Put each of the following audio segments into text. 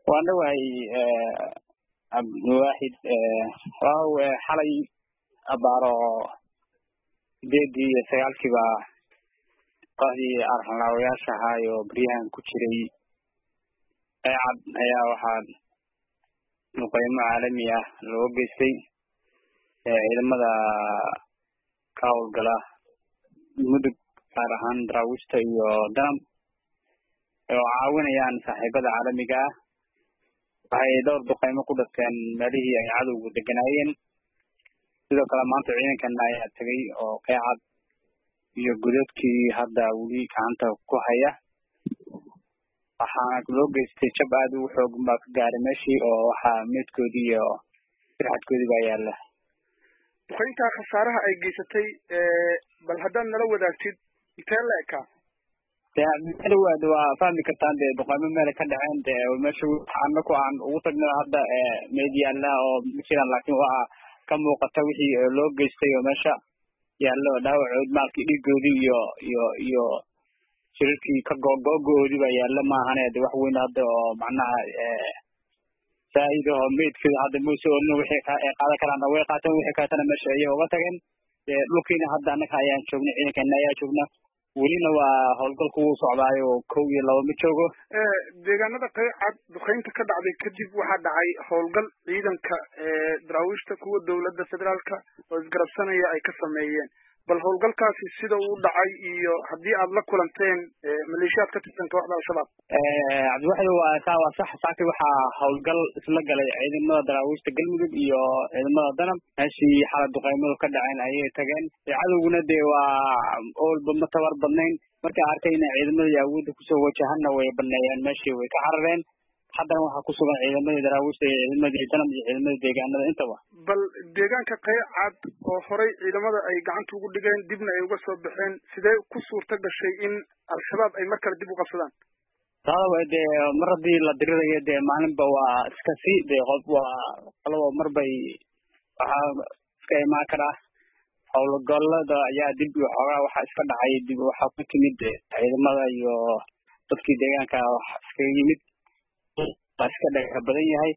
وانا واي عبد الواحد واو حلي أبارو ديدي سيالكي با قهدي أرحل وياشا هايو بريهان كتيري عبد هيا واحد مقيمة عالمية لو جيسي إذا ماذا كاول قلا مدد أرحان دراوشتا يو دام وعاونيان صاحبة عالمية waxay door duqeymo ku dhafteen meelihii ay cadowgu deganaayeen sidoo kale maanta ciidankan ayaa tagay oo qeexad iyo godadkii hadda weli gacanta ku haya waxaana loo geystay jab aad u xoog baa ka gaaray meeshii oo waxaa meedkoodii iyo firxadkoodii baa yaala duqeynta khasaaraha ay geysatay bal haddaad nala wadaagtid intee la ekaa dhawaad waa fahmi kartaan dee duqeymo meel ka dhaceen dee meesha anaku aan ugu tagno hadda meediyaala oo jiraan laakiin waa ka muuqata wixii loo geystay oo meesha yaalo dhaawacood maalkii dhiigoodii iyo shirarkii ka googogoodii baa yaala maahan de wax weyn hadda oo macnaha saaido oo meedkii hadda muuse oo wixii qaadan karaan way qaateen wixii kaatana meesha ayay uga tageen dhulkiina hadda anaka ayaan joognay ciidankeena ayaa joognaa welina waa howlgalku wuu socdaayo 1 iyo 2 ma joogo deegaanada qeexad duqeynta ka dhacday kadib waxaa dhacay howlgal ciidanka daraawiishta kuwa dawladda federaalka oo isgarabsanaya ay ka sameeyeen bal howlgalkaasi sida uu dhacay iyo haddii aad la kulanteen maleeshiyaad ka tirsan kooxda al-shabaab cabdiwaxid waa sax saaki waxaa howlgal isla galay ciidamada daraawiishta galmudug iyo ciidamada danab meeshii xalad duqeymadu ka dhaceen ayay tageen cadowguna dee waa oolba ma tabar badnayn markay arkay inay ciidamadii awoodda kusoo wajahana way baneeyeen meeshii way ka carareen haddana waxaa ku sugan ciidamadii daraawiishta iyo ciidamadii danab iyo ciidamadii deegaanada intaba bal deegaanka qeexad oo horey ciidamada ay gacanta ugu dhigeen dibna ay uga soo baxeen sidee ku suurta gashay in al-shabaab ay mar kale dib u qabsadaan taada dee mar haddii la dirirayo dee maalinba waa iska si dee qof waa qalabo marbay waxaa iska imaan karaa howlgallada ayaa dib iyo xoogaa waxaa iska dhacay dib waxaa ku timid ciidamada iyo dadkii deegaanka wax iskaga yimid waa iska dhaga badan yahay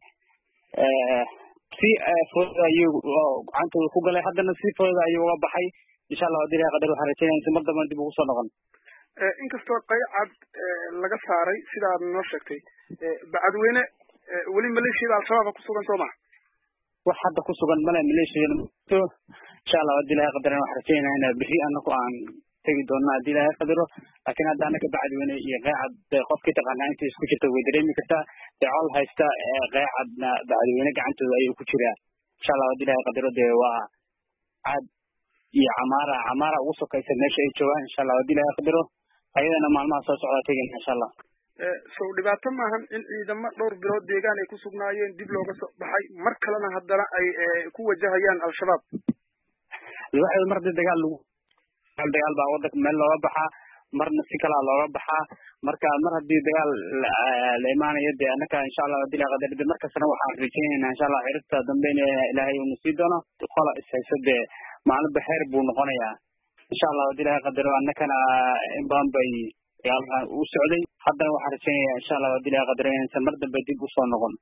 si fudud ayuu gacantooda ku galay haddana si fudud ayuu uga baxay insha allah hadii ilahay qadar waxaan rajaynaya si mar damban dib ugu soo noqon inkastoo qeexad laga saaray sida aad noo sheegtay bacadweyne weli maleeshiyada al-shabaab ku sugan soo maha wax hadda ku sugan male maleeshiyada insha allah hadii ilahay qadar waxaan rajaynaya in bixi anaku aan tegi doona hadii ilahay qadaro laakiin hadda anaka bacadweyne iyo qeexad qofkii taqaanaa inta isku jirta way dareemi kartaa col haysta qeexadna bacadweyne gacantooda ayuu ku jiraa insha allah hadii ilahay qadaro dee waa caad iyo camaara ugu sokaysa meesha ay joogaan insha allah hadii ilahay qadaro ayadana maalmaha soo socdaa tegayna insha allah sow dhibaato maahan in ciidamo dhowr bilood deegaan ay ku sugnaayeen dib looga soo baxay mar kalena haddana ay ku wajahayaan al-shabaab waxay mar hadii dagaal baa wadanka meel looga baxaa marna si kalaa looga baxaa marka mar hadii dagaal la imaanayo dee anaka insha allah hadii ilahay qadar markastana waxaan rajaynaynaa insha allah xiribta dambe in ilaahay uu nasii doono qola ishayso dee maalinba xeer buu noqonayaa insha allah hadii ilahay qadaro anakana in badan bay dagaalkan u socday haddana waxaan rajaynayaa insha allah hadii ilahay qadaro inaysan mar dambe dib usoo noqon